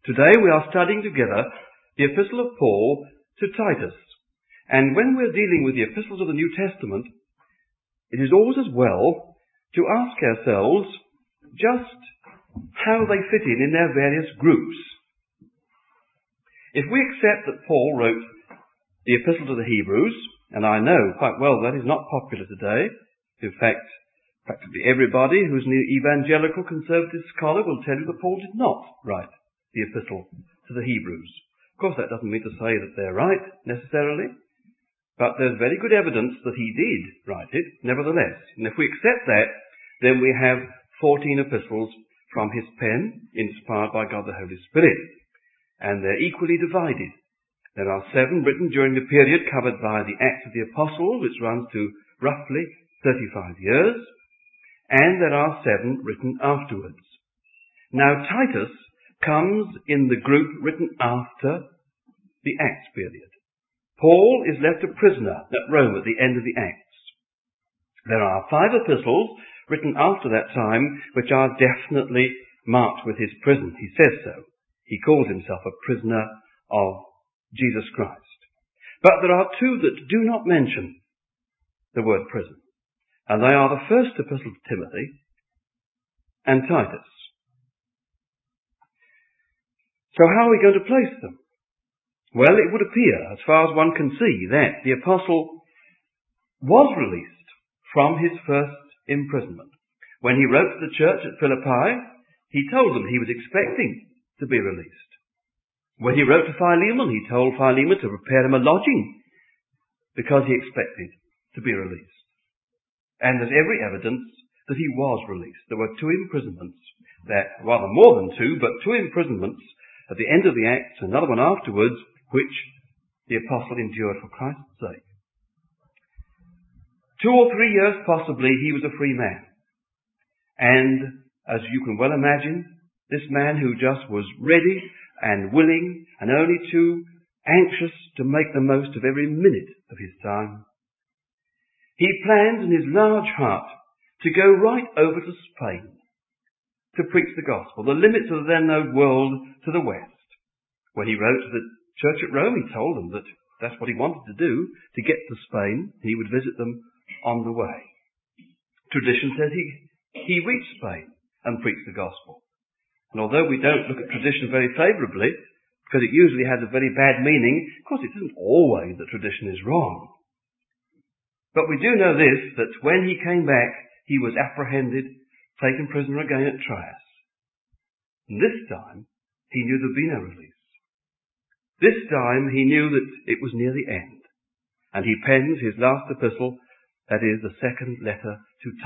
Today we are studying together the Epistle of Paul to Titus. And when we're dealing with the epistles of the New Testament, it is always as well to ask ourselves just how they fit in their various groups. If we accept that Paul wrote the Epistle to the Hebrews, and I know quite well that is not popular today. In fact, practically everybody who's an evangelical conservative scholar will tell you that Paul did not write the Epistle to the Hebrews. Of course, that doesn't mean to say that they're right, necessarily, but there's very good evidence that he did write it, nevertheless. And if we accept that, then we have 14 epistles from his pen, inspired by God the Holy Spirit. And they're equally divided. There are 7 written during the period covered by the Acts of the Apostles, which runs to roughly 35 years, and there are 7 written afterwards. Now, Titus comes in the group written after the Acts period. Paul is left a prisoner at Rome at the end of the Acts. There are 5 epistles written after that time which are definitely marked with his prison. He says so. He calls himself a prisoner of Jesus Christ. But there are 2 that do not mention the word prison. And they are the first epistle to Timothy and Titus. So how are we going to place them? Well, it would appear, as far as one can see, that the apostle was released from his first imprisonment. When he wrote to the church at Philippi, he told them he was expecting to be released. When he wrote to Philemon, he told Philemon to prepare him a lodging because he expected to be released. And there's every evidence that he was released. There were 2 imprisonments, rather more than 2, but 2 imprisonments at the end of the Acts, another one afterwards, which the apostle endured for Christ's sake. 2 or 3 years possibly he was a free man. And as you can well imagine, this man who just was ready and willing and only too anxious to make the most of every minute of his time, he planned in his large heart to go right over to Spain to preach the gospel, the limits of the then known world to the west. When he wrote to the church at Rome, he told them that that's what he wanted to do, to get to Spain. He would visit them on the way. Tradition says he reached Spain and preached the gospel. And although we don't look at tradition very favourably, because it usually has a very bad meaning, of course it isn't always that tradition is wrong. But we do know this, that when he came back, he was apprehended, taken prisoner again at Troas. And this time, he knew there'd be no release. This time, he knew that it was near the end. And he pens his last epistle, that is, the second letter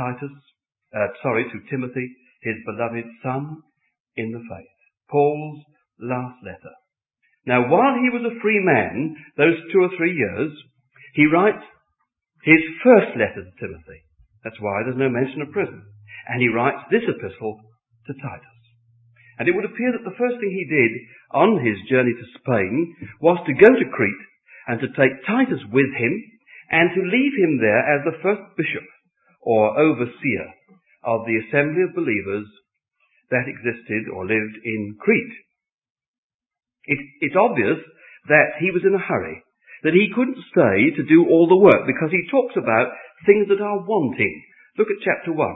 to Timothy, his beloved son in the faith. Paul's last letter. Now, while he was a free man, those 2 or 3 years, he writes his first letter to Timothy. That's why there's no mention of prison. And he writes this epistle to Titus. And it would appear that the first thing he did on his journey to Spain was to go to Crete and to take Titus with him and to leave him there as the first bishop or overseer of the assembly of believers that existed or lived in Crete. It's obvious that he was in a hurry, that he couldn't stay to do all the work because he talks about things that are wanting. Look at chapter 1.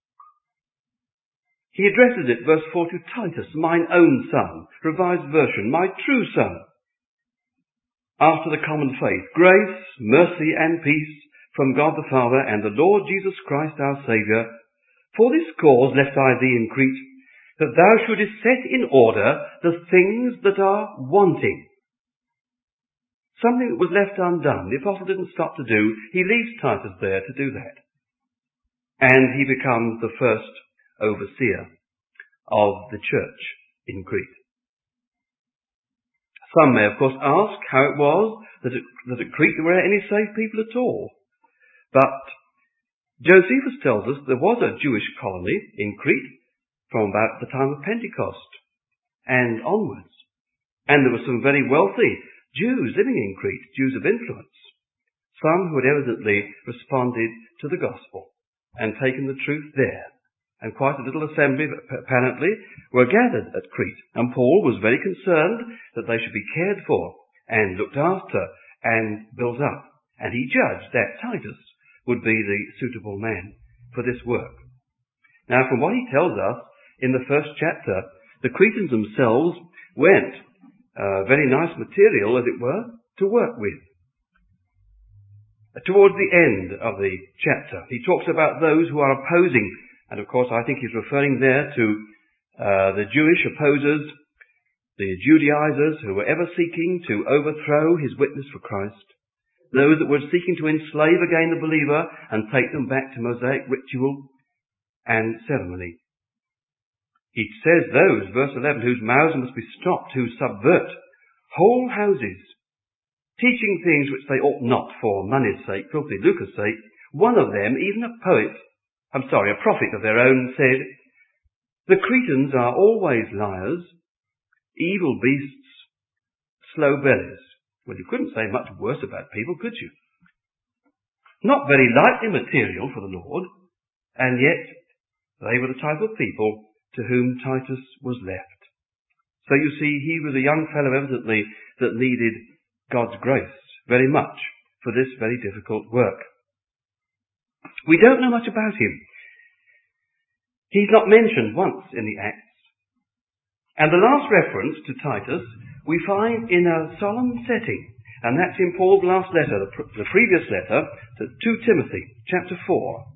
He addresses it, verse 4, to Titus, mine own son, Revised Version, my true son. After the common faith, grace, mercy, and peace from God the Father and the Lord Jesus Christ our Saviour. For this cause left I thee in Crete, that thou shouldest set in order the things that are wanting. Something that was left undone, the apostle didn't stop to do. He leaves Titus there to do that. And he becomes the first overseer of the church in Crete. Some may, of course, ask how it was that at Crete there were any saved people at all. But Josephus tells us there was a Jewish colony in Crete from about the time of Pentecost and onwards. And there were some very wealthy Jews living in Crete, Jews of influence. Some who had evidently responded to the gospel and taken the truth there and quite a little assembly, apparently, were gathered at Crete. And Paul was very concerned that they should be cared for and looked after and built up. And he judged that Titus would be the suitable man for this work. Now, from what he tells us in the first chapter, the Cretans themselves went very nice material, as it were, to work with. Towards the end of the chapter, he talks about those who are opposing, and of course I think he's referring there to the Jewish opposers, the Judaizers who were ever seeking to overthrow his witness for Christ, those that were seeking to enslave again the believer and take them back to Mosaic ritual and ceremony. He says those, verse 11, whose mouths must be stopped, who subvert whole houses, teaching things which they ought not for money's sake, filthy lucre's sake. One of them, even a prophet of their own, said, "The Cretans are always liars, evil beasts, slow bellies." Well, you couldn't say much worse about people, could you? Not very likely material for the Lord, and yet they were the type of people to whom Titus was left. So you see, he was a young fellow evidently that needed God's grace very much for this very difficult work. We don't know much about him. He's not mentioned once in the Acts. And the last reference to Titus we find in a solemn setting, and that's in Paul's last letter, the previous letter, to 2 Timothy, chapter 4.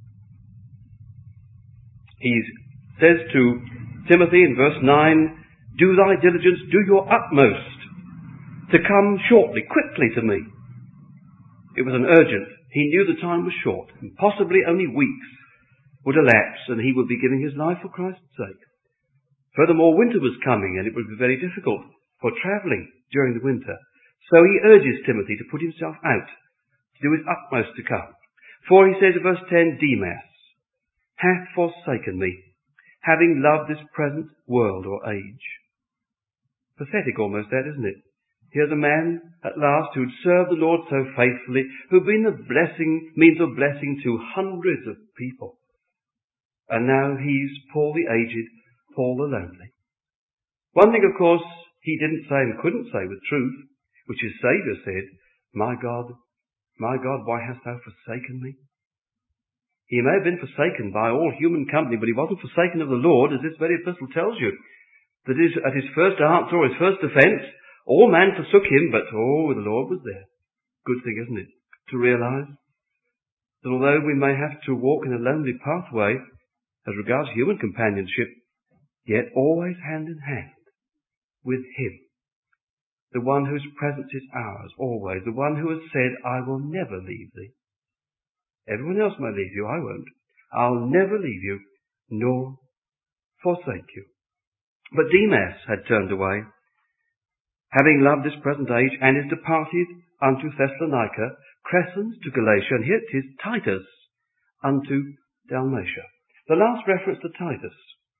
He says to Timothy in verse 9, "Do thy diligence, do your utmost to come shortly, quickly to me." It was an urgent. He knew the time was short, and possibly only weeks would elapse, and he would be giving his life for Christ's sake. Furthermore, winter was coming, and it would be very difficult for travelling during the winter. So he urges Timothy to put himself out, to do his utmost to come. For he says in verse 10, "Demas hath forsaken me, having loved this present world or age." Pathetic almost that, isn't it? Here's a man at last who'd served the Lord so faithfully, who'd been the means of blessing to hundreds of people. And now he's Paul the aged, Paul the lonely. One thing, of course, he didn't say and couldn't say with truth, which his Saviour said, my God, why hast thou forsaken me?" He may have been forsaken by all human company, but he wasn't forsaken of the Lord, as this very epistle tells you. That is, at his first answer or his first defence, all man forsook him, but the Lord was there. Good thing, isn't it, to realise that although we may have to walk in a lonely pathway as regards human companionship, yet always hand in hand with him, the one whose presence is ours always, the one who has said, "I will never leave thee." Everyone else may leave you, I won't. I'll never leave you, nor forsake you. But Demas had turned away, having loved this present age, and is departed unto Thessalonica, Crescens to Galatia, and here it is Titus unto Dalmatia. The last reference to Titus.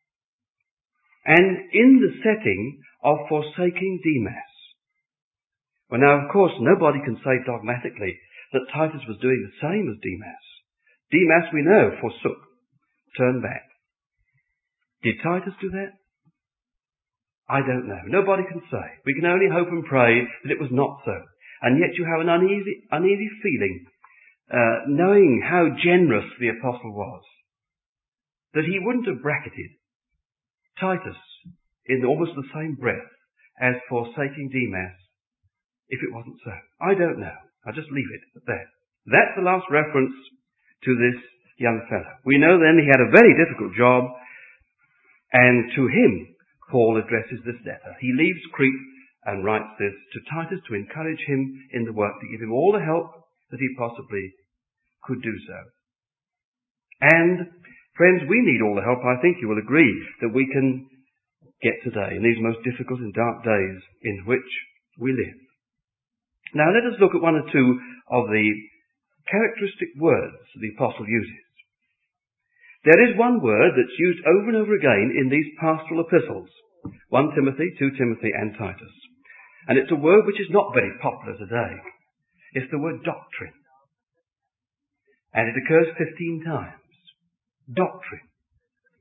And in the setting of forsaking Demas. Well, now, of course, nobody can say dogmatically that Titus was doing the same as Demas. Demas, we know, forsook, turned back. Did Titus do that? I don't know. Nobody can say. We can only hope and pray that it was not so. And yet you have an uneasy feeling, knowing how generous the apostle was, that he wouldn't have bracketed Titus in almost the same breath as forsaking Demas if it wasn't so. I don't know. I'll just leave it at that. That's the last reference to this young fellow. We know then he had a very difficult job, and to him Paul addresses this letter. He leaves Crete and writes this to Titus to encourage him in the work, to give him all the help that he possibly could do so. And, friends, we need all the help, I think you will agree, that we can get today in these most difficult and dark days in which we live. Now let us look at one or two of the characteristic words the apostle uses. There is one word that's used over and over again in these pastoral epistles, 1 Timothy, 2 Timothy and Titus. And it's a word which is not very popular today. It's the word doctrine. And it occurs 15 times. Doctrine.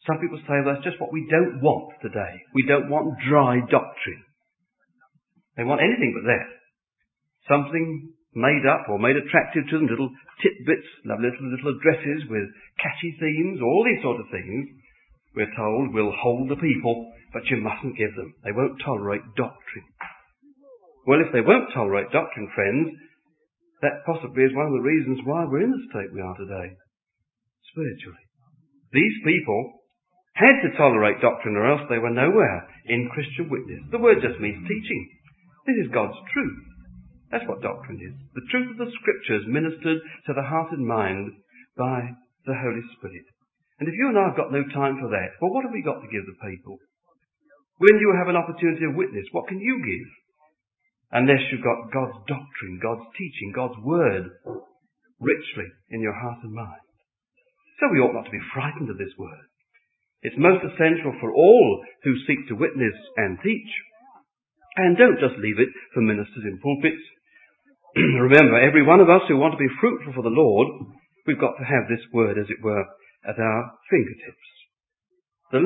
Some people say, well, that's just what we don't want today. We don't want dry doctrine. They want anything but that. Something made up or made attractive to them, little tidbits, lovely little addresses with catchy themes, all these sort of things, we're told will hold the people, but you mustn't give them. They won't tolerate doctrine. Well, if they won't tolerate doctrine, friends, that possibly is one of the reasons why we're in the state we are today, spiritually. These people had to tolerate doctrine or else they were nowhere in Christian witness. The word just means teaching. This is God's truth. That's what doctrine is. The truth of the Scriptures ministered to the heart and mind by the Holy Spirit. And if you and I have got no time for that, well, what have we got to give the people? When you have an opportunity to witness, what can you give? Unless you've got God's doctrine, God's teaching, God's word richly in your heart and mind. So we ought not to be frightened of this word. It's most essential for all who seek to witness and teach. And don't just leave it for ministers in pulpits. Remember, every one of us who want to be fruitful for the Lord, we've got to have this word, as it were, at our fingertips. The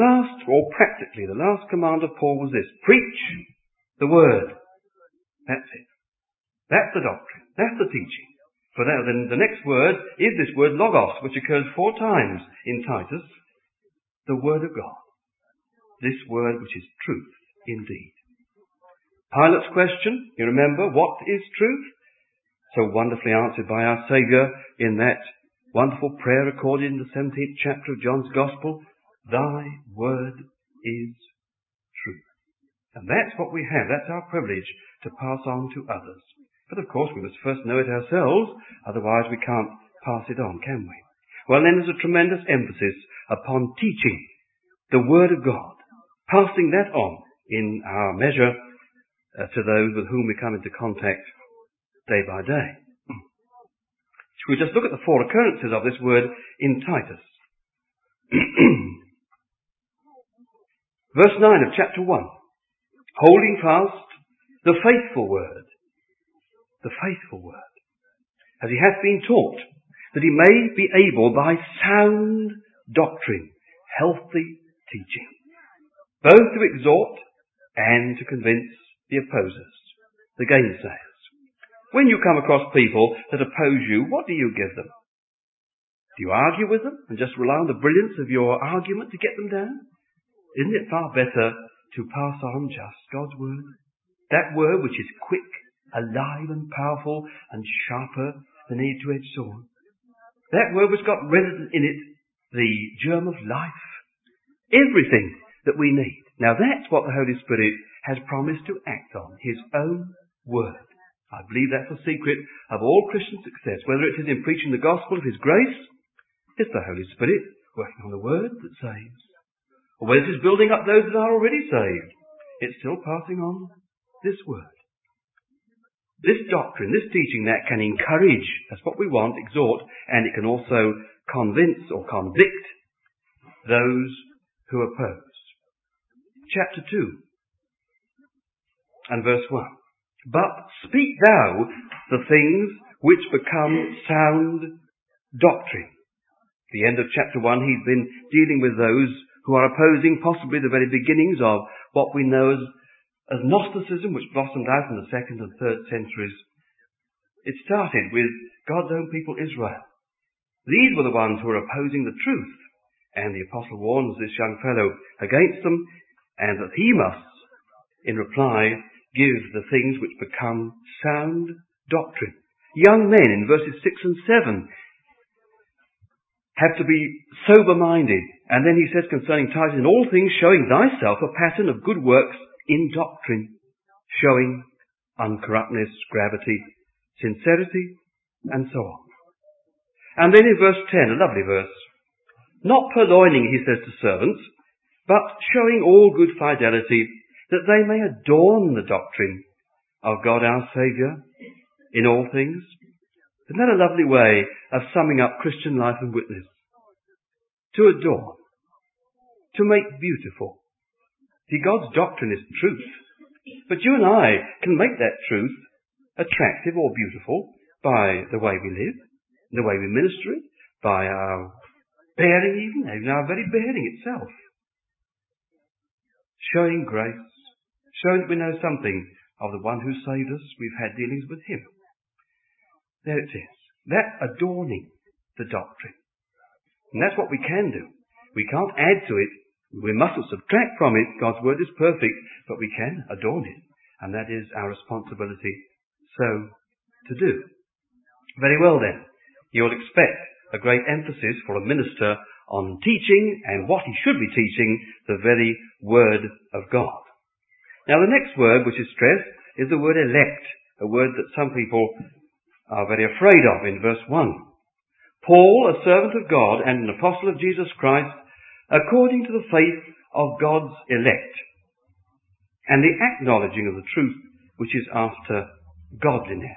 last command of Paul was this: preach the word. That's it. That's the doctrine. That's the teaching. For that, then the next word is this word logos, which occurs 4 times in Titus. The word of God. This word which is truth indeed. Pilate's question, you remember, what is truth? So wonderfully answered by our Saviour in that wonderful prayer recorded in the 17th chapter of John's Gospel. Thy word is truth. And that's what we have. That's our privilege to pass on to others. But of course we must first know it ourselves, otherwise we can't pass it on, can we? Well, then there's a tremendous emphasis upon teaching the Word of God, passing that on in our measure to those with whom we come into contact day by day. Shall we just look at the 4 occurrences of this word in Titus? Verse 9 of chapter 1. Holding fast the faithful word. The faithful word. As he hath been taught, that he may be able by sound doctrine, healthy teaching, both to exhort and to convince the opposers, the gainsayers. When you come across people that oppose you, what do you give them? Do you argue with them and just rely on the brilliance of your argument to get them down? Isn't it far better to pass on just God's word? That word which is quick, alive and powerful and sharper than any two-edged sword. That word which got resident in it the germ of life. Everything that we need. Now that's what the Holy Spirit has promised to act on, His own word. I believe that's the secret of all Christian success. Whether it is in preaching the gospel of His grace, it's the Holy Spirit working on the word that saves. Or whether it is building up those that are already saved, it's still passing on this word. This doctrine, this teaching that can encourage, that's what we want, exhort, and it can also convince or convict those who oppose. Chapter 2 and verse 1. But speak thou the things which become sound doctrine. At the end of chapter 1, he's been dealing with those who are opposing possibly the very beginnings of what we know as Gnosticism, which blossomed out in the 2nd and 3rd centuries. It started with God's own people, Israel. These were the ones who were opposing the truth. And the apostle warns this young fellow against them, and that he must, in reply, give the things which become sound doctrine. Young men in verses 6 and 7 have to be sober-minded. And then he says concerning Titus, in all things showing thyself a pattern of good works in doctrine, showing uncorruptness, gravity, sincerity, and so on. And then in verse 10, a lovely verse, not purloining, he says to servants, but showing all good fidelity, that they may adorn the doctrine of God our Saviour in all things. Isn't that a lovely way of summing up Christian life and witness? To adorn, to make beautiful. See, God's doctrine is truth, but you and I can make that truth attractive or beautiful by the way we live, the way we minister it, by our bearing even our very bearing itself. Showing grace, showing that we know something of the one who saved us. We've had dealings with him. There it is. That adorning the doctrine. And that's what we can do. We can't add to it. We mustn't subtract from it. God's word is perfect, but we can adorn it. And that is our responsibility so to do. Very well then. You'll expect a great emphasis for a minister on teaching and what he should be teaching, the very word of God. Now the next word which is stressed is the word elect, a word that some people are very afraid of in verse 1. Paul, a servant of God and an apostle of Jesus Christ, according to the faith of God's elect, and the acknowledging of the truth which is after godliness.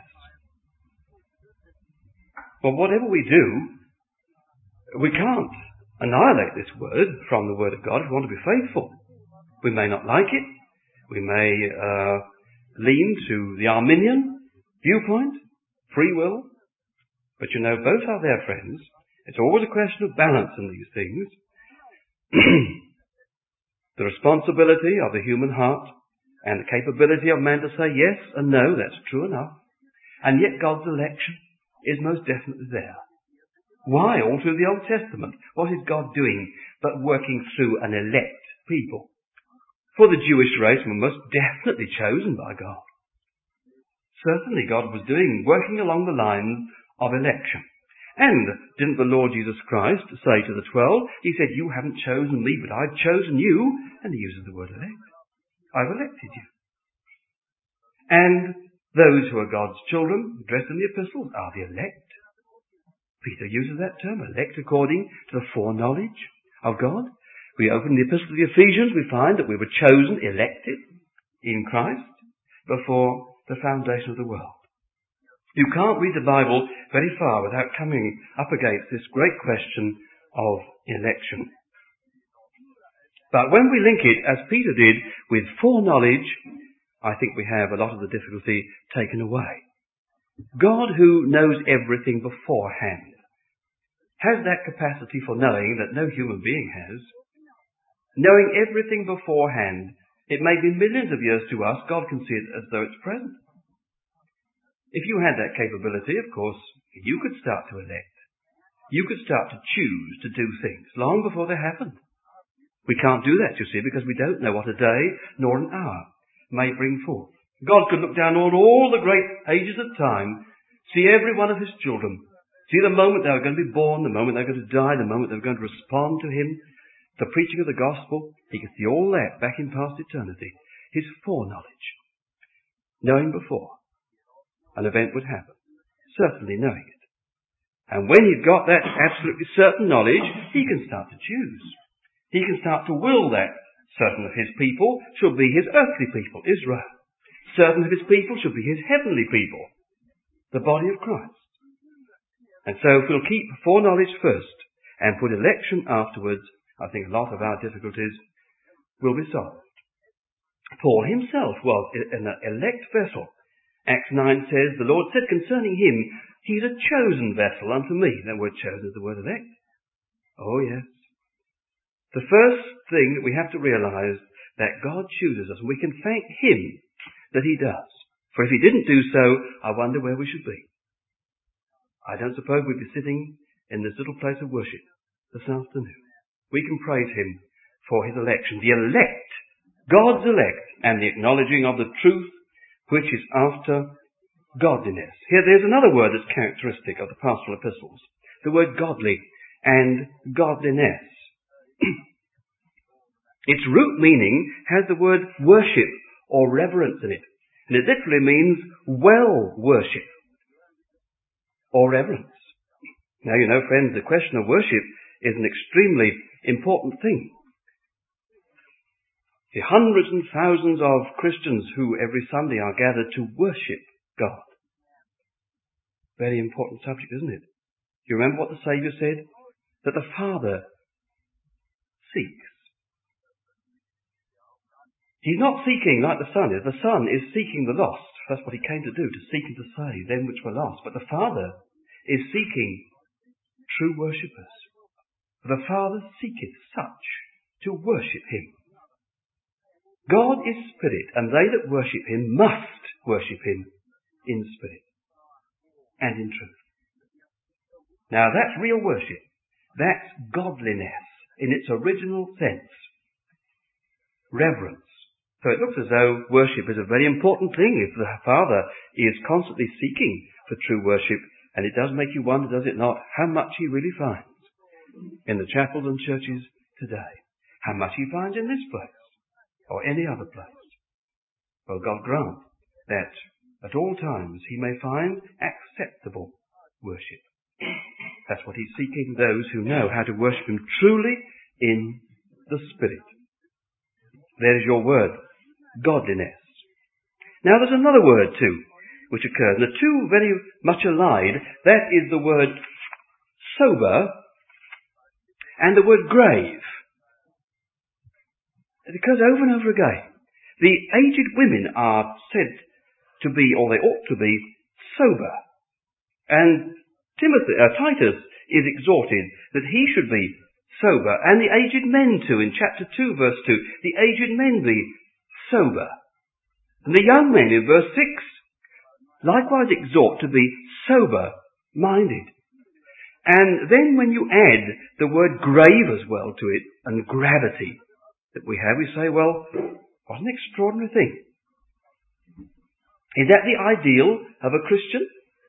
Well, whatever we do, we can't annihilate this word from the word of God if we want to be faithful. We may not like it. We may lean to the Arminian viewpoint, free will. But you know, both are there, friends. It's always a question of balance in these things. The responsibility of the human heart and the capability of man to say yes and no, that's true enough. And yet God's election is most definitely there. Why? All through the Old Testament. What is God doing but working through an elect people? For the Jewish race were most definitely chosen by God. Certainly God was working along the lines of election. And didn't the Lord Jesus Christ say to the 12, he said, you haven't chosen me, but I've chosen you. And he uses the word elect. I've elected you. And those who are God's children, addressed in the epistles, are the elect. Peter uses that term, elect according to the foreknowledge of God. We open the epistle to the Ephesians, we find that we were chosen, elected in Christ before the foundation of the world. You can't read the Bible very far without coming up against this great question of election. But when we link it, as Peter did, with foreknowledge, I think we have a lot of the difficulty taken away. God, who knows everything beforehand, has that capacity for knowing that no human being has. Knowing everything beforehand, it may be millions of years to us, God can see it as though it's present. If you had that capability, of course, you could start to elect. You could start to choose to do things long before they happened. We can't do that, you see, because we don't know what a day nor an hour may bring forth. God could look down on all the great ages of time, see every one of his children, see the moment they were going to be born, the moment they were going to die, the moment they were going to respond to him, the preaching of the gospel. He could see all that back in past eternity. His foreknowledge. Knowing before an event would happen. Certainly knowing it. And when he's got that absolutely certain knowledge, he can start to choose. He can start to will that certain of his people should be his earthly people, Israel. Certain of his people should be his heavenly people, the body of Christ. And so if we'll keep foreknowledge first and put election afterwards, I think a lot of our difficulties will be solved. Paul himself was an elect vessel. Acts 9 says, the Lord said concerning him, he's a chosen vessel unto me. That word chosen is the word elect. Oh yes. The first thing that we have to realize that God chooses us, and we can thank him that he does. For if he didn't do so, I wonder where we should be. I don't suppose we'd be sitting in this little place of worship this afternoon. We can praise him for his election. The elect, God's elect, and the acknowledging of the truth which is after godliness. Here there's another word that's characteristic of the pastoral epistles. The word godly and godliness. Its root meaning has the word worship or reverence in it. And it literally means well worship or reverence. Now, you know, friends, the question of worship is an extremely important thing. The hundreds and thousands of Christians who every Sunday are gathered to worship God. Very important subject, isn't it? Do you remember what the Saviour said? That the Father seeks. He's not seeking like the Son is. The Son is seeking the lost. That's what he came to do, to seek and to save them which were lost. But the Father is seeking true worshippers. The Father seeketh such to worship him. God is spirit, and they that worship him must worship him in spirit and in truth. Now that's real worship. That's godliness in its original sense. Reverence. So it looks as though worship is a very important thing if the Father is constantly seeking for true worship, and it does make you wonder, does it not, how much he really finds in the chapels and churches today. How much he finds in this place or any other place. Well, God grant that at all times he may find acceptable worship. That's what he's seeking, those who know how to worship him truly in the Spirit. There's your word, godliness. Now there's another word too, which occurs. The two very much allied, that is the word sober and the word grave. It occurs over and over again. The aged women are said to be, or they ought to be, sober. And Titus is exhorted that he should be sober, and the aged men too, in chapter 2 verse 2, the aged men be sober. And the young men in verse 6 likewise exhort to be sober-minded. And then when you add the word grave as well to it, and gravity that we have, we say, well, what an extraordinary thing. Is that the ideal of a Christian?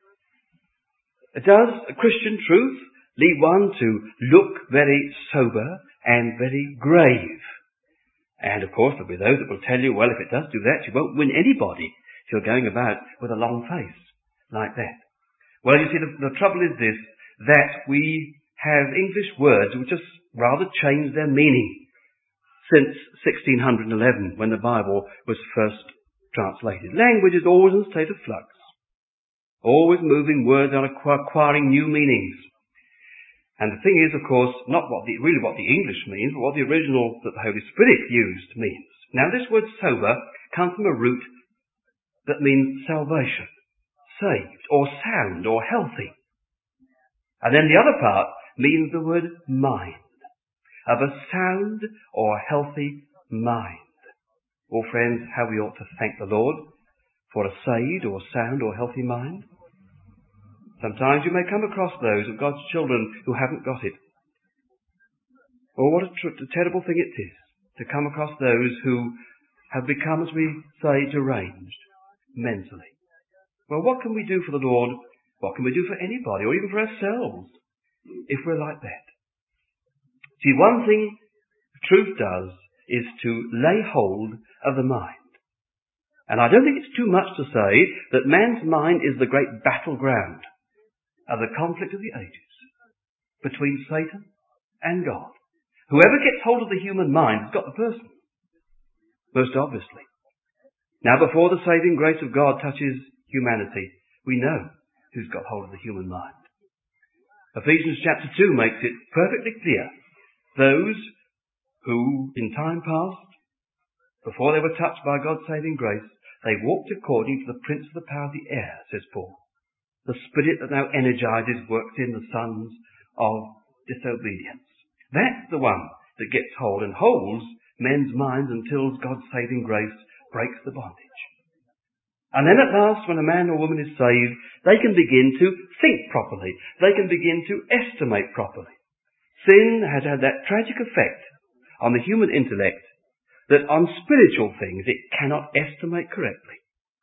Does a Christian truth lead one to look very sober and very grave? And of course there'll be those that will tell you, well, if it does do that, you won't win anybody if you're going about with a long face like that. Well, you see, the trouble is this, that we have English words which just rather changed their meaning since 1611, when the Bible was first translated. Language is always in a state of flux. Always moving, words are acquiring new meanings. And the thing is, of course, not what the English means, but what the original that the Holy Spirit used means. Now this word sober comes from a root that means salvation, saved, or sound, or healthy. And then the other part means the word mind, of a sound or healthy mind. Well, friends, how we ought to thank the Lord for a saved or sound or healthy mind. Sometimes you may come across those of God's children who haven't got it. Oh, what a terrible thing it is to come across those who have become, as we say, deranged mentally. Well, what can we do for the Lord? What can we do for anybody, or even for ourselves, if we're like that? See, one thing truth does is to lay hold of the mind. And I don't think it's too much to say that man's mind is the great battleground of the conflict of the ages between Satan and God. Whoever gets hold of the human mind has got the person, most obviously. Now, before the saving grace of God touches humanity, we know who's got hold of the human mind. Ephesians chapter 2 makes it perfectly clear. Those who, in time past, before they were touched by God's saving grace, they walked according to the prince of the power of the air, says Paul. The spirit that now energizes works in the sons of disobedience. That's the one that gets hold and holds men's minds until God's saving grace breaks the bondage. And then at last, when a man or woman is saved, they can begin to think properly. They can begin to estimate properly. Sin has had that tragic effect on the human intellect that on spiritual things it cannot estimate correctly.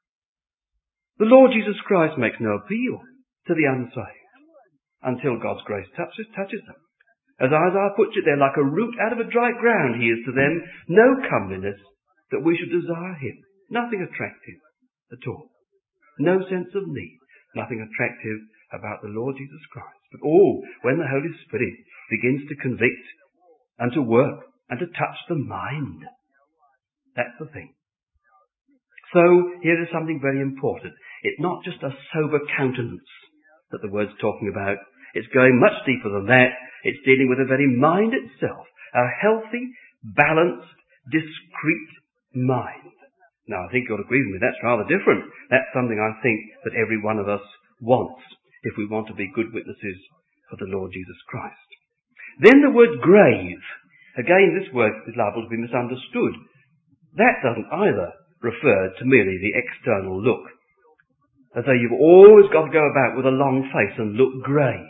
The Lord Jesus Christ makes no appeal to the unsaved until God's grace touches them. As Isaiah puts it there, like a root out of a dry ground, he is to them no comeliness that we should desire him. Nothing attractive at all. No sense of need. Nothing attractive about the Lord Jesus Christ. But when the Holy Spirit begins to convict and to work and to touch the mind, that's the thing. So here is something very important. It's not just a sober countenance that the word's talking about. It's going much deeper than that. It's dealing with the very mind itself. A healthy, balanced, discreet mind. Now, I think you'll agree with me, that's rather different. That's something I think that every one of us wants if we want to be good witnesses for the Lord Jesus Christ. Then the word grave. Again, this word is liable to be misunderstood. That doesn't either refer to merely the external look, as though you've always got to go about with a long face and look grave.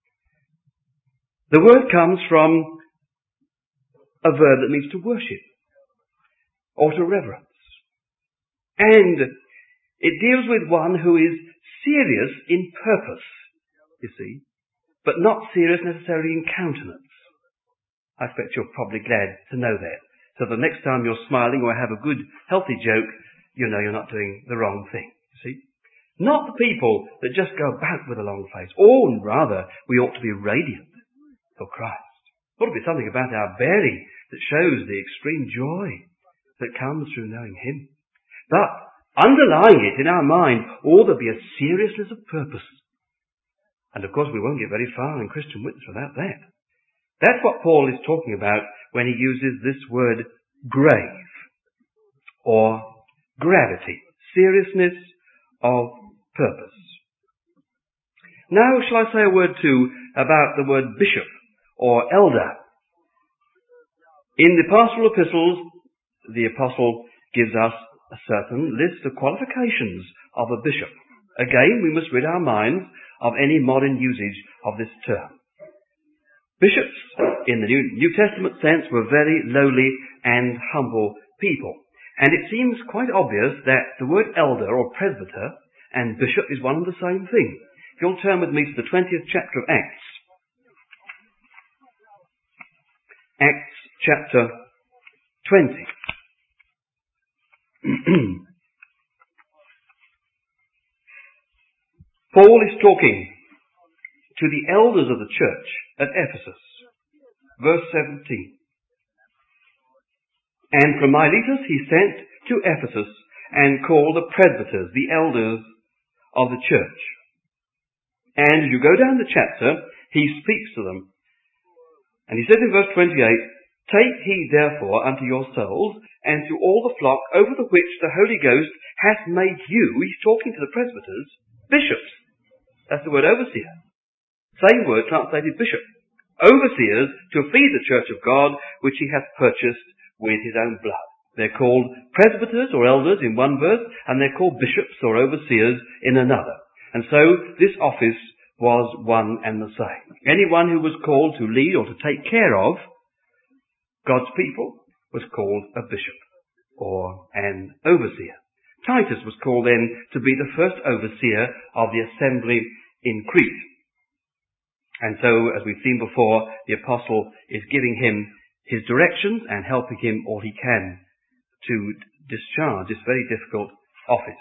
The word comes from a verb that means to worship or to reverence. And it deals with one who is serious in purpose, you see, but not serious necessarily in countenance. I expect you're probably glad to know that. So the next time you're smiling or have a good, healthy joke, you know you're not doing the wrong thing, you see. Not the people that just go about with a long face. Or rather, we ought to be radiant for Christ. There ought to be something about our bearing that shows the extreme joy that comes through knowing Him. But underlying it in our mind ought to be a seriousness of purpose. And of course we won't get very far in Christian witness without that. That's what Paul is talking about when he uses this word grave or gravity, seriousness of purpose. Now shall I say a word too about the word bishop or elder. In the pastoral epistles, the apostle gives us a certain list of qualifications of a bishop. Again, we must rid our minds of any modern usage of this term. Bishops, in the New Testament sense, were very lowly and humble people. And it seems quite obvious that the word elder or presbyter and bishop is one and the same thing. If you'll turn with me to the 20th chapter of Acts. Acts chapter 20. Paul is talking to the elders of the church at Ephesus. Verse 17. And from Miletus he sent to Ephesus and called the presbyters, the elders of the church. And as you go down the chapter, he speaks to them. And he says in verse 28, Take heed therefore unto yourselves and to all the flock over the which the Holy Ghost hath made you, he's talking to the presbyters, bishops. That's the word overseer. Same word translated bishop. Overseers to feed the church of God, which he hath purchased with his own blood. They're called presbyters or elders in one verse, and they're called bishops or overseers in another. And so this office was one and the same. Anyone who was called to lead or to take care of God's people was called a bishop or an overseer. Titus was called then to be the first overseer of the assembly in Crete. And so, as we've seen before, the apostle is giving him his directions and helping him all he can to discharge this very difficult office.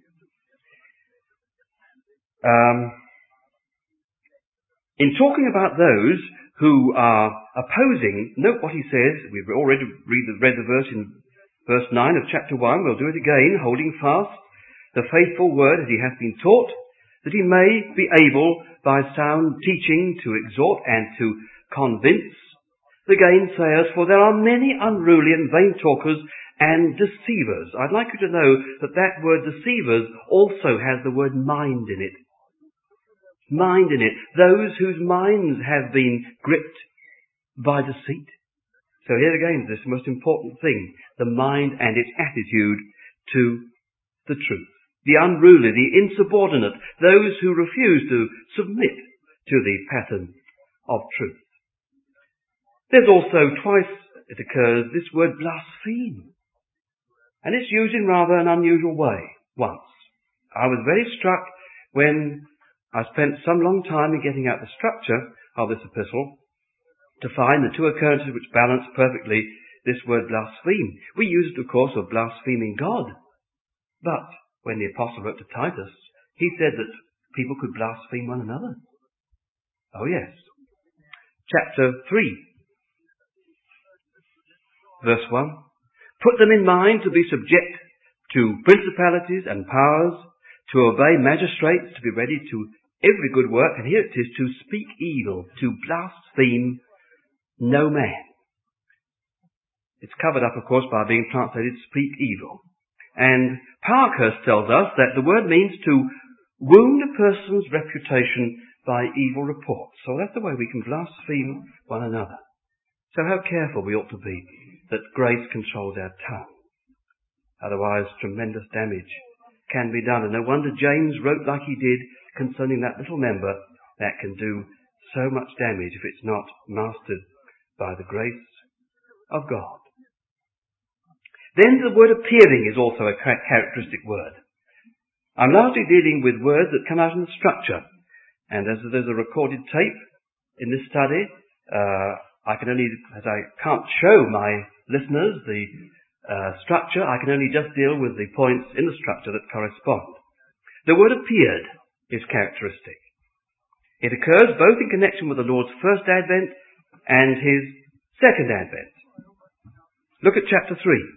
In talking about those who are opposing, note what he says. We've already read the verse in verse 9 of chapter 1. We'll do it again, holding fast the faithful word as he hath been taught, that he may be able by sound teaching to exhort and to convince the gainsayers, for there are many unruly and vain talkers and deceivers. I'd like you to know that that word deceivers also has the word mind in it. Mind in it. Those whose minds have been gripped by deceit. So here again, this most important thing, the mind and its attitude to the truth. The unruly, the insubordinate, those who refuse to submit to the pattern of truth. There's also, twice it occurs, this word blaspheme. And it's used in rather an unusual way once. I was very struck when I spent some long time in getting out the structure of this epistle to find the two occurrences which balance perfectly this word blaspheme. We use it, of course, of blaspheming God. But when the apostle wrote to Titus, he said that people could blaspheme one another. Oh yes. Chapter 3, verse 1. Put them in mind to be subject to principalities and powers, to obey magistrates, to be ready to every good work, and here it is, to speak evil, to blaspheme no man. It's covered up, of course, by being translated speak evil. And Parkhurst tells us that the word means to wound a person's reputation by evil reports. So that's the way we can blaspheme one another. So how careful we ought to be that grace controls our tongue. Otherwise, tremendous damage can be done. And no wonder James wrote like he did concerning that little member that can do so much damage if it's not mastered by the grace of God. Then the word appearing is also a characteristic word. I'm largely dealing with words that come out in the structure. And as there's a recorded tape in this study, I can't show my listeners the structure, I can only just deal with the points in the structure that correspond. The word appeared is characteristic. It occurs both in connection with the Lord's first advent and his second advent. Look at chapter 3.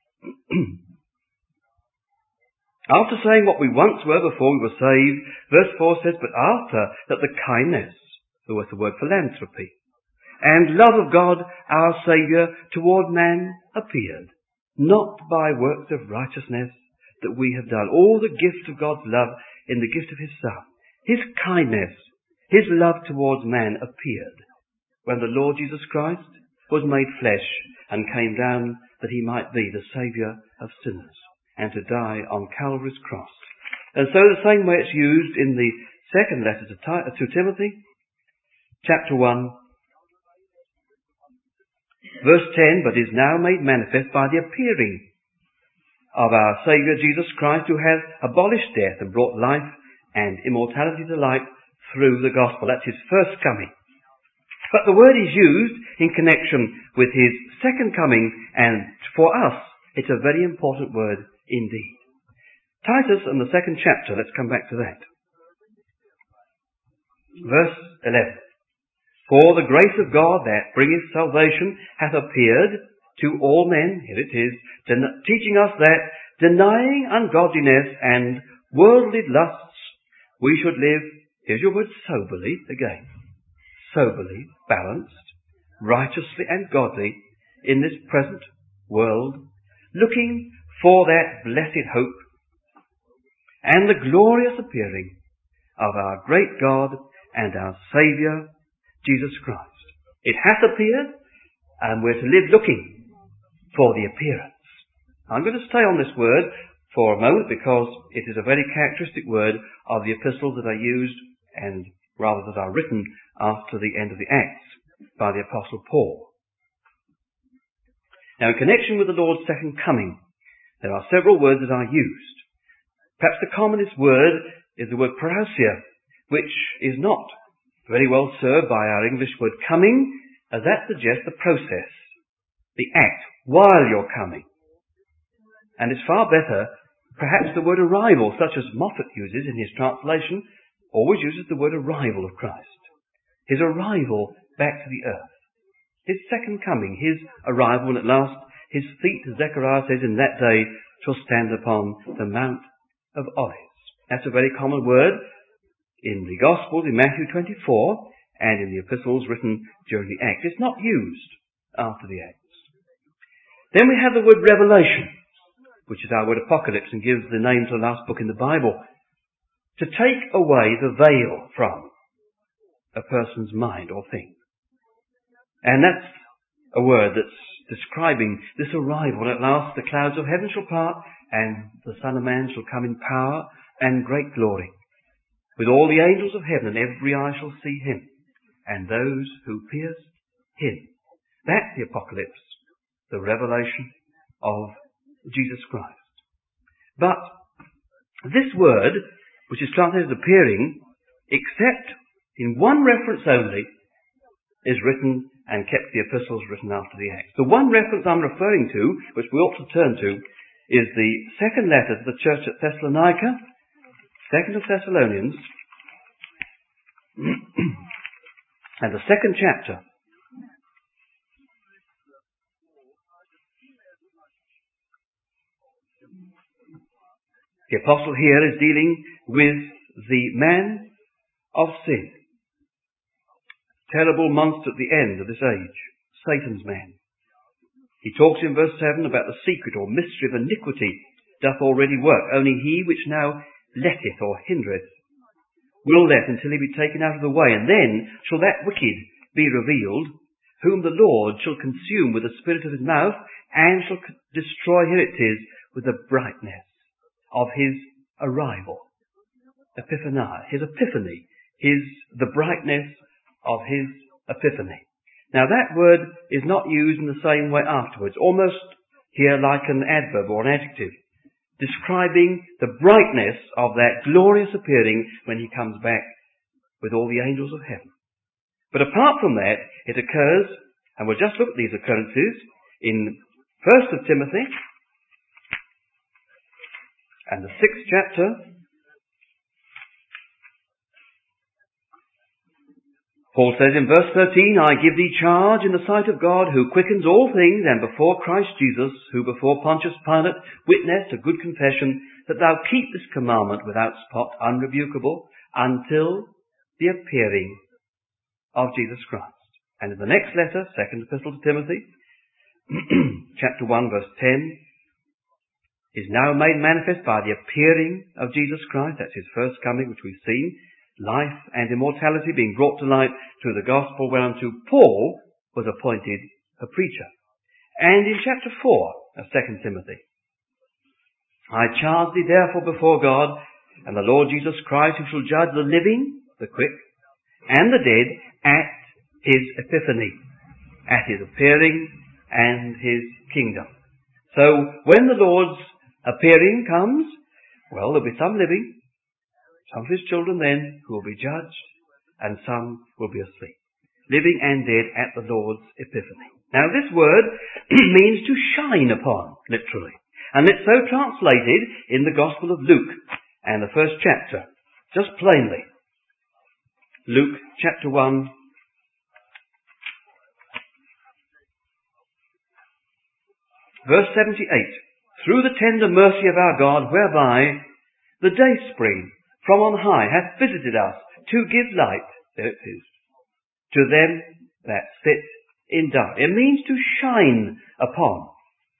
After saying what we once were before we were saved, verse 4 says, but after that the kindness, the word philanthropy, and love of God our Saviour toward man appeared, not by works of righteousness that we have done. All the gift of God's love in the gift of his Son. His kindness, his love towards man appeared when the Lord Jesus Christ was made flesh and came down that he might be the Saviour of sinners and to die on Calvary's cross. And so the same way it's used in the second letter to Timothy, chapter 1, verse 10, but is now made manifest by the appearing of our Saviour Jesus Christ, who has abolished death and brought life and immortality to light through the gospel. That's his first coming. But the word is used in connection with his second coming, and for us, it's a very important word indeed. Titus and the second chapter, let's come back to that. Verse 11. For the grace of God that bringeth salvation hath appeared to all men, here it is, teaching us that, denying ungodliness and worldly lusts, we should live, here's your word, soberly, again, soberly, balanced, righteously and godly in this present world, looking for that blessed hope and the glorious appearing of our great God and our Saviour, Jesus Christ. It hath appeared, and we're to live looking for the appearance. I'm going to stay on this word for a moment because it is a very characteristic word of the epistles that are used, and rather that are written after the end of the Acts by the Apostle Paul. Now, in connection with the Lord's second coming, there are several words that are used. Perhaps the commonest word is the word parousia, which is not very well served by our English word coming, as that suggests the process, the act, while you're coming. And it's far better, perhaps the word arrival, such as Moffat uses in his translation, always uses the word arrival of Christ. His arrival back to the earth. His second coming, his arrival, when at last his feet, as Zechariah says, in that day shall stand upon the Mount of Olives. That's a very common word in the Gospels, in Matthew 24, and in the epistles written during the Acts. It's not used after the Acts. Then we have the word revelation, which is our word apocalypse and gives the name to the last book in the Bible. To take away the veil from a person's mind or thing. And that's a word that's describing this arrival. When at last the clouds of heaven shall part, and the Son of Man shall come in power and great glory, with all the angels of heaven, and every eye shall see him, and those who pierced him. That's the apocalypse, the revelation of Jesus Christ. But this word, which is translated appearing, except in one reference only, is written and kept the epistles written after the Acts. The one reference I'm referring to, which we ought to turn to, is the second letter to the church at Thessalonica, 2 Thessalonians, and the second chapter. The apostle here is dealing with the man of sin. Terrible monster at the end of this age, Satan's man. He talks in verse 7 about the secret or mystery of iniquity doth already work. Only he which now letteth or hindereth will let until he be taken out of the way, and then shall that wicked be revealed, whom the Lord shall consume with the spirit of his mouth, and shall destroy, here it is, with the brightness of his arrival. His epiphany, the brightness of his epiphany. Now that word is not used in the same way afterwards, almost here like an adverb or an adjective, describing the brightness of that glorious appearing when he comes back with all the angels of heaven. But apart from that, it occurs, and we'll just look at these occurrences, in 1 of Timothy, and the 6th chapter. Paul says in verse 13, I give thee charge in the sight of God, who quickens all things, and before Christ Jesus, who before Pontius Pilate witnessed a good confession, that thou keep this commandment without spot, unrebukable, until the appearing of Jesus Christ. And in the next letter, 2nd Epistle to Timothy, chapter 1, verse 10, is now made manifest by the appearing of Jesus Christ. That's his first coming, which we've seen. Life and immortality being brought to light through the gospel whereunto Paul was appointed a preacher. And in chapter 4 of 2 Timothy, I charge thee therefore before God and the Lord Jesus Christ, who shall judge the living, the quick, and the dead at his epiphany, at his appearing and his kingdom. So when the Lord's appearing comes, well, there'll be some living, some of his children then who will be judged, and some will be asleep, living and dead at the Lord's epiphany. Now this word means to shine upon, literally. And it's so translated in the Gospel of Luke and the first chapter, just plainly. Luke chapter 1, verse 78. Through the tender mercy of our God, whereby the dayspring from on high hath visited us, to give light, there it is, to them that sit in dark. It means to shine upon.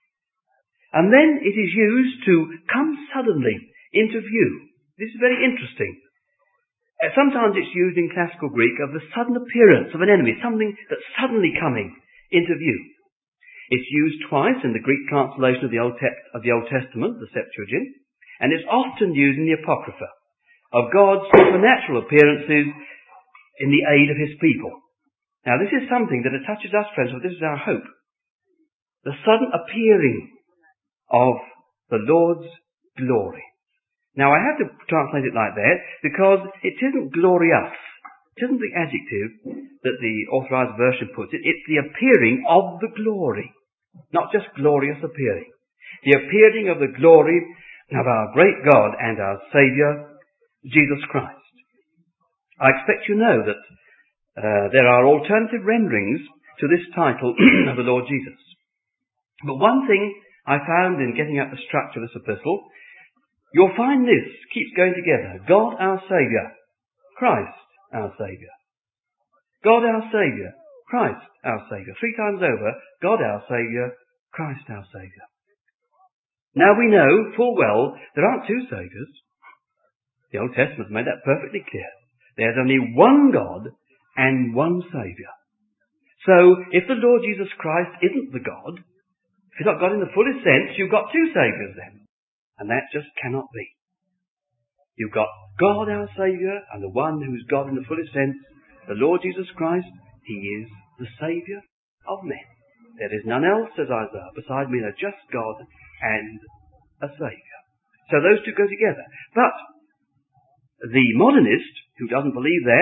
And then it is used to come suddenly into view. This is very interesting. Sometimes it's used in classical Greek of the sudden appearance of an enemy, something that's suddenly coming into view. It's used twice in the Greek translation of the Old Testament, the Septuagint, and it's often used in the Apocrypha, of God's supernatural appearances in the aid of his people. Now this is something that attaches us, friends, for this is our hope. The sudden appearing of the Lord's glory. Now I have to translate it like that because it isn't glorious. It isn't the adjective that the Authorized Version puts it. It's the appearing of the glory. Not just glorious appearing. The appearing of the glory of our great God and our Saviour, Jesus Christ. I expect you know that there are alternative renderings to this title of the Lord Jesus. But one thing I found in getting at the structure of this epistle, you'll find this keeps going together. God our Saviour, Christ our Saviour. God our Saviour, Christ our Saviour. 3 times over, God our Saviour, Christ our Saviour. Now we know full well there aren't two Saviours. The Old Testament made that perfectly clear. There's only one God and one Saviour. So, if the Lord Jesus Christ isn't the God, if he's not God in the fullest sense, you've got two Saviours then. And that just cannot be. You've got God our Saviour, and the one who's God in the fullest sense, the Lord Jesus Christ, he is the Saviour of men. There is none else, says Isaiah, beside me, a just God and a Saviour. So those two go together. But the modernist, who doesn't believe that,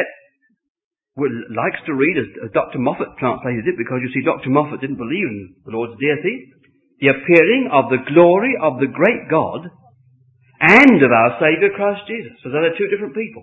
likes to read, as Dr. Moffat translated it, because you see Dr. Moffat didn't believe in the Lord's deity, the appearing of the glory of the great God and of our Saviour Christ Jesus. So they're two different people.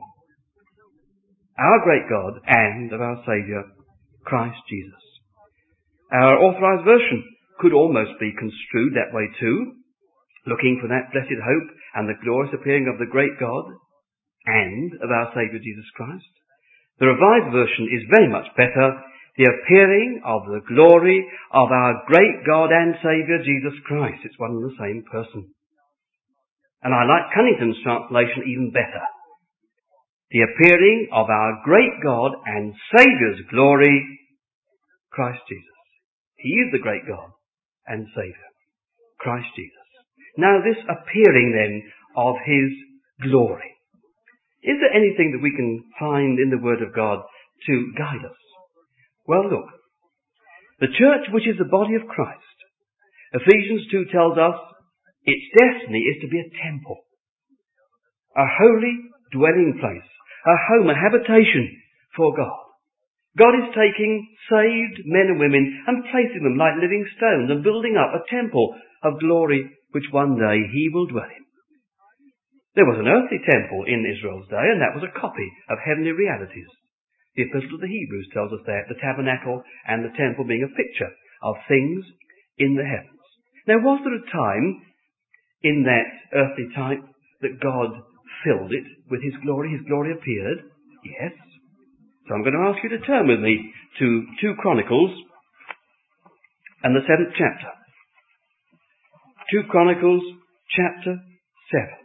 Our great God and of our Saviour Christ Jesus. Our Authorized Version could almost be construed that way too, looking for that blessed hope and the glorious appearing of the great God and of our Saviour Jesus Christ. The Revised Version is very much better, the appearing of the glory of our great God and Saviour Jesus Christ. It's one and the same person. And I like Cunnington's translation even better. the appearing of our great God and Saviour's glory, Christ Jesus. He is the great God and Saviour, Christ Jesus. Now this appearing then of His glory. Is there anything that we can find in the Word of God to guide us? Well, look. The church, which is the body of Christ, Ephesians 2 tells us its destiny is to be a temple, a holy dwelling place, a home, a habitation for God. God is taking saved men and women and placing them like living stones and building up a temple of glory which one day He will dwell in. There was an earthly temple in Israel's day, and that was a copy of heavenly realities. The Epistle to the Hebrews tells us that the tabernacle and the temple being a picture of things in the heavens. Now, was there a time in that earthly type that God filled it with His glory? His glory appeared? Yes. So I'm going to ask you to turn with me to 2 Chronicles and the 7th chapter. 2 Chronicles chapter 7.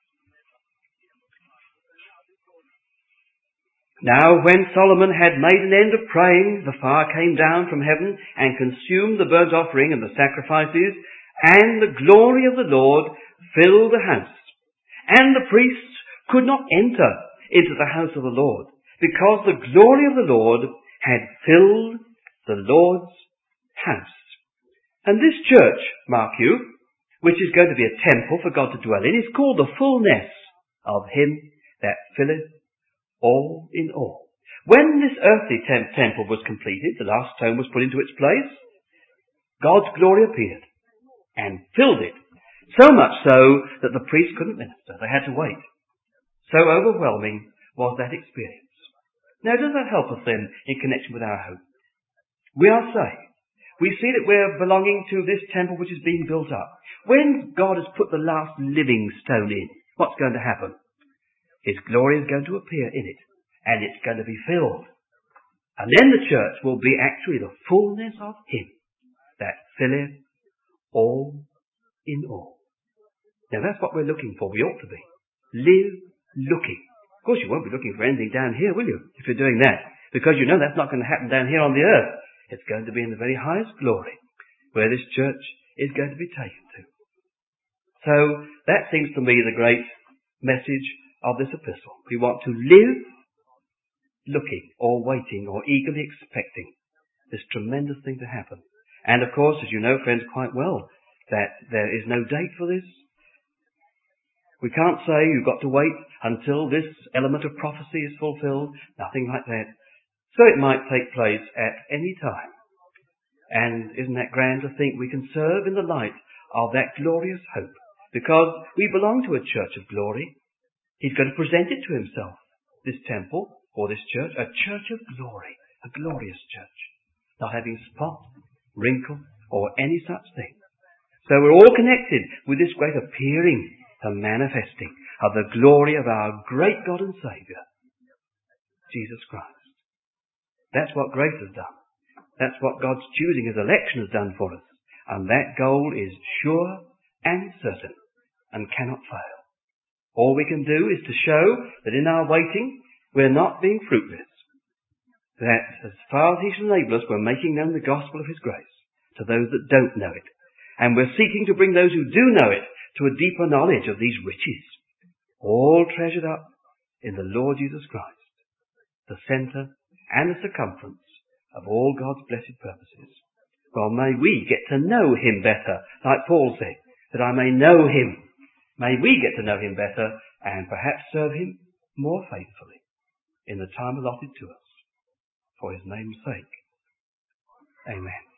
Now when Solomon had made an end of praying, the fire came down from heaven and consumed the burnt offering and the sacrifices, and the glory of the Lord filled the house. And the priests could not enter into the house of the Lord, because the glory of the Lord had filled the Lord's house. And this church, mark you, which is going to be a temple for God to dwell in, is called the fullness of Him that filleth all in all. When this earthly temple was completed, the last stone was put into its place, God's glory appeared and filled it, so much so that the priests couldn't minister. They had to wait. So overwhelming was that experience. Now, does that help us then in connection with our hope? We are saved. We see that we're belonging to this temple which is being built up. When God has put the last living stone in, what's going to happen? His glory is going to appear in it, and it's going to be filled. And then the church will be actually the fullness of Him that filleth all in all. Now that's what we're looking for. We ought to be. Live looking. Of course you won't be looking for anything down here, will you, if you're doing that? Because you know that's not going to happen down here on the earth. It's going to be in the very highest glory, where this church is going to be taken to. So that seems to me the great message of this epistle. We want to live looking or waiting or eagerly expecting this tremendous thing to happen. And of course, as you know, friends, quite well, that there is no date for this. We can't say you've got to wait until this element of prophecy is fulfilled. Nothing like that. So it might take place at any time. And isn't that grand to think we can serve in the light of that glorious hope? Because we belong to a church of glory. He's going to present it to Himself, this temple or this church, a church of glory, a glorious church, not having spot, wrinkle, or any such thing. So we're all connected with this great appearing and manifesting of the glory of our great God and Saviour, Jesus Christ. That's what grace has done. That's what God's choosing His election has done for us. And that goal is sure and certain and cannot fail. All we can do is to show that in our waiting we're not being fruitless. That as far as He shall enable us, we're making known the gospel of His grace to those that don't know it. And we're seeking to bring those who do know it to a deeper knowledge of these riches, all treasured up in the Lord Jesus Christ, the centre and the circumference of all God's blessed purposes. Well, may we get to know Him better, like Paul said, that I may know Him. May we get to know Him better and perhaps serve Him more faithfully in the time allotted to us for His name's sake. Amen.